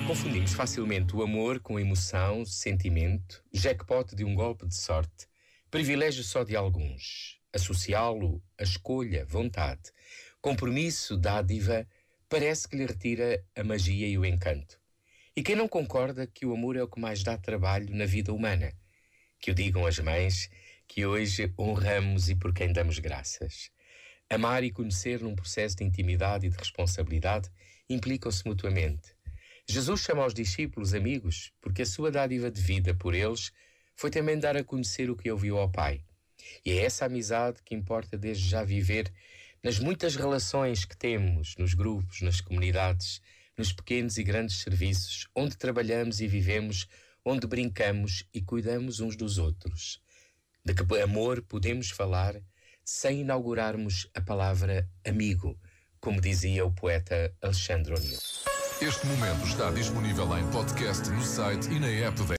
Confundimos facilmente o amor com emoção, sentimento, jackpot de um golpe de sorte, privilégio só de alguns. Associá-lo a escolha, vontade, compromisso, dádiva, parece que lhe retira a magia e o encanto. E quem não concorda que o amor é o que mais dá trabalho na vida humana? Que o digam as mães, que hoje honramos e por quem damos graças. Amar e conhecer num processo de intimidade e de responsabilidade implicam-se mutuamente. Jesus chama os discípulos amigos porque a sua dádiva de vida por eles foi também dar a conhecer o que ouviu ao Pai. E é essa amizade que importa desde já viver nas muitas relações que temos, nos grupos, nas comunidades, nos pequenos e grandes serviços, onde trabalhamos e vivemos, onde brincamos e cuidamos uns dos outros. De que amor podemos falar sem inaugurarmos a palavra amigo, como dizia o poeta Alexandre O'Neill. Este momento está disponível em podcast no site e na app da